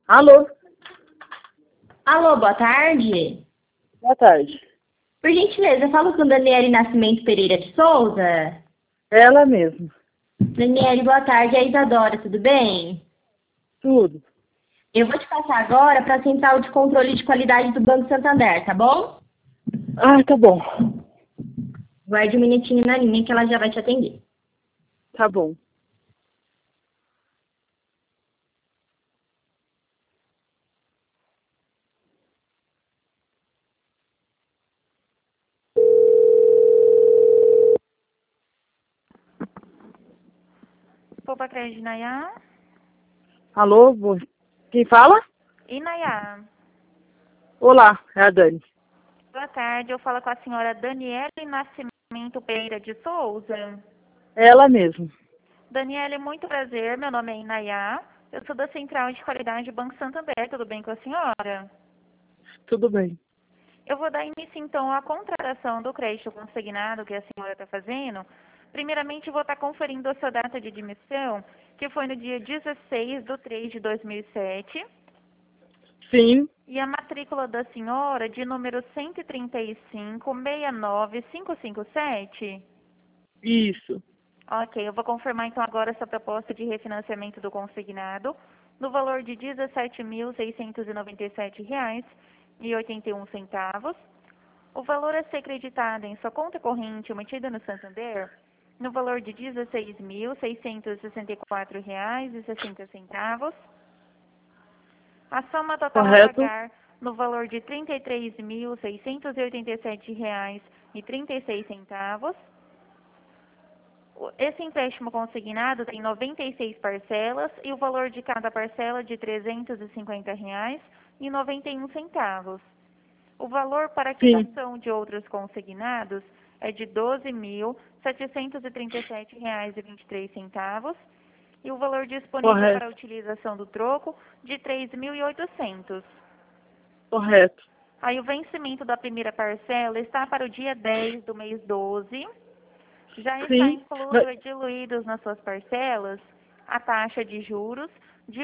Alô? Alô, boa tarde. Boa tarde. Por gentileza, eu falo com Daniele Nascimento Pereira de Souza. Ela mesmo. Daniele, boa tarde. É a Isadora, tudo bem? Tudo. Eu vou te passar agora para a Central de Controle de Qualidade do Banco Santander, tá bom? Ah, tá bom. Guarde um minutinho na linha que ela já vai te atender. Tá bom. Poupa Crédito Inayá. Alô? Quem fala? Inayá. Olá, é a Dani. Boa tarde, eu falo com a senhora Daniele Nascimento Pereira de Souza. Ela mesmo. Daniele, muito prazer, meu nome é Inayá. Eu sou da Central de Qualidade do Banco Santander, tudo bem com a senhora? Tudo bem. Eu vou dar início, então, à contratação do crédito consignado que a senhora está fazendo. Primeiramente, vou estar conferindo a sua data de admissão, que foi no dia 16/3/2007. Sim, E a matrícula da senhora de número 135-69557? isso. Ok, eu vou confirmar então agora essa proposta de refinanciamento do consignado no valor de R$ 17.697,81. O valor a ser creditado em sua conta corrente mantida no Santander no valor de R$ 16.664,60. A soma total a Correto? pagar no valor de R$ 33.687,36. Esse empréstimo consignado tem 96 parcelas e o valor de cada parcela é de R$ 350,91. O valor para a Sim. quitação de outros consignados é de R$ 12.737,23 e o valor disponível para a Correto. utilização do troco de 3.800. Correto. Aí o vencimento da primeira parcela está para o dia 10 do mês 12. Já está Sim. incluso e diluídos nas suas parcelas a taxa de juros de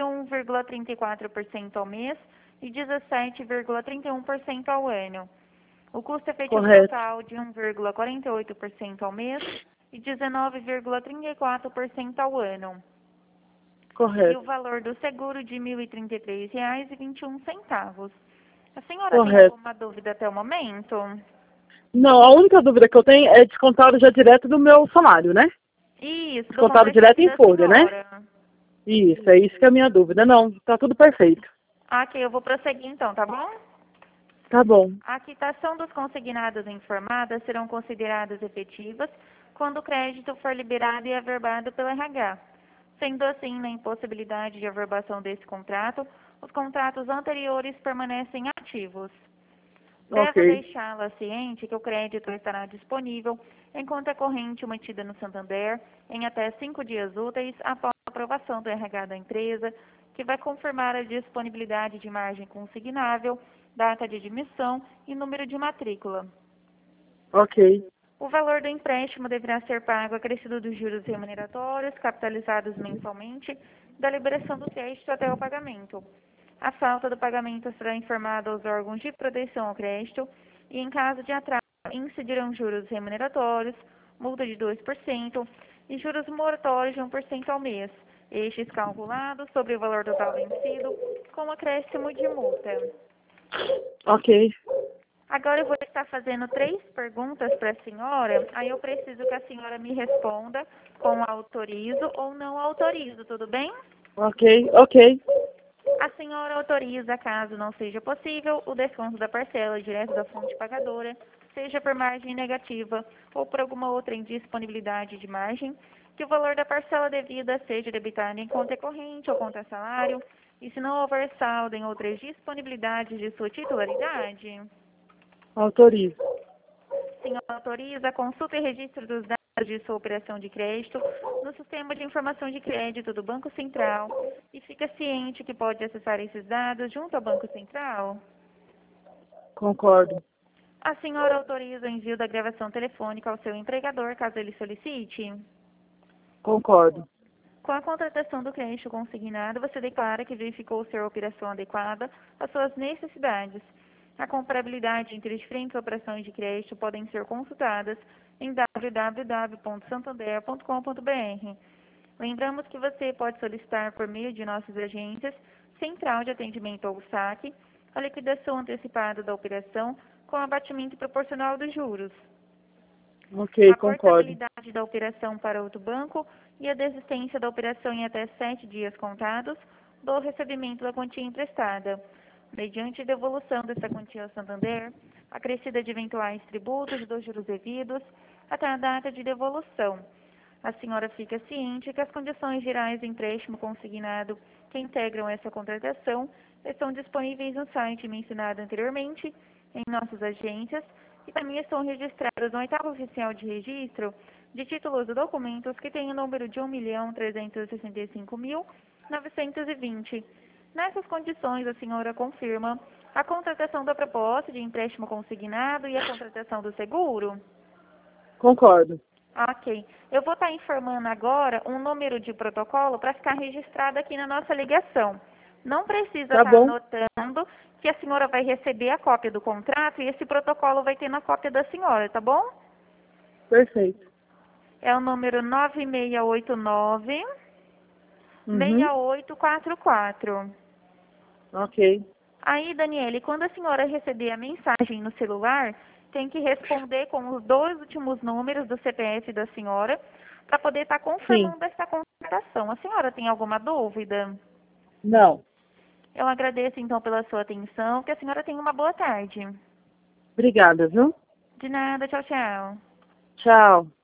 1,34% ao mês e 17,31% ao ano. O custo efetivo Correto. total de 1,48% ao mês e 19,34% ao ano. E o Correto. valor do seguro de R$ 1.033,21. A senhora tem Correto. alguma dúvida até o momento? Não, a única dúvida que eu tenho é descontado já direto do meu salário, né? Isso, do Descontado direto contra-cheque em da folha, né? senhora. Isso, é isso que é a minha dúvida. Não, tá tudo perfeito. Ok, eu vou prosseguir então, tá bom? Tá bom. A quitação dos consignados informadas serão consideradas efetivas quando o crédito for liberado e averbado pelo RH. Sendo assim, na impossibilidade de averbação desse contrato, os contratos anteriores permanecem ativos. Devo Ok. deixá-la ciente que o crédito estará disponível em conta corrente mantida no Santander em até 5 dias úteis após a aprovação do RH da empresa, que vai confirmar a disponibilidade de margem consignável, data de admissão e número de matrícula. Ok. O valor do empréstimo deverá ser pago acrescido dos juros remuneratórios, capitalizados mensalmente, da liberação do crédito até o pagamento. A falta do pagamento será informada aos órgãos de proteção ao crédito e, em caso de atraso, incidirão juros remuneratórios, multa de 2% e juros moratórios de 1% ao mês, estes calculados sobre o valor total vencido com acréscimo de multa. Ok. Agora eu vou estar fazendo 3 perguntas para a senhora, aí eu preciso que a senhora me responda com autorizo ou não autorizo, tudo bem? Ok. Ok. A senhora autoriza, caso não seja possível, o desconto da parcela direto da fonte pagadora, seja por margem negativa ou por alguma outra indisponibilidade de margem, que o valor da parcela devida seja debitado em conta corrente ou conta salário, e se não houver saldo em outras disponibilidades de sua titularidade. Autorizo. O senhor autoriza a consulta e registro dos dados de sua operação de crédito no Sistema de Informação de Crédito do Banco Central e fica ciente que pode acessar esses dados junto ao Banco Central? Concordo. A senhora autoriza o envio da gravação telefônica ao seu empregador, caso ele solicite? Concordo. Com a contratação do crédito consignado, você declara que verificou ser a operação adequada às suas necessidades. A comparabilidade entre diferentes operações de crédito podem ser consultadas em www.santander.com.br. Lembramos que você pode solicitar por meio de nossas agências, Central de Atendimento ao Saque, a liquidação antecipada da operação com abatimento proporcional dos juros. Ok, A concordo. portabilidade da operação para outro banco e a desistência da operação em até 7 dias contados do recebimento da quantia emprestada, mediante devolução dessa quantia ao Santander, acrescida de eventuais tributos e dos juros devidos, até a data de devolução. A senhora fica ciente que as condições gerais do empréstimo consignado que integram essa contratação estão disponíveis no site mencionado anteriormente, em nossas agências, e também estão registradas no oitavo oficial de registro de títulos e documentos que tem o número de 1.365.920. Nessas condições, a senhora confirma a contratação da proposta de empréstimo consignado e a contratação do seguro? Concordo. Ok. Eu vou estar informando agora um número de protocolo para ficar registrado aqui na nossa ligação. Não precisa Tá estar bom. anotando que a senhora vai receber a cópia do contrato e esse protocolo vai ter na cópia da senhora, tá bom? Perfeito. É o número 9689 Uhum. 6844. Ok. Aí, Daniele, quando a senhora receber a mensagem no celular, tem que responder com os 2 últimos números do CPF da senhora para poder estar confirmando essa contratação. A senhora tem alguma dúvida? Não. Eu agradeço, então, pela sua atenção. Que a senhora tenha uma boa tarde. Obrigada, viu? De nada. Tchau, tchau. Tchau.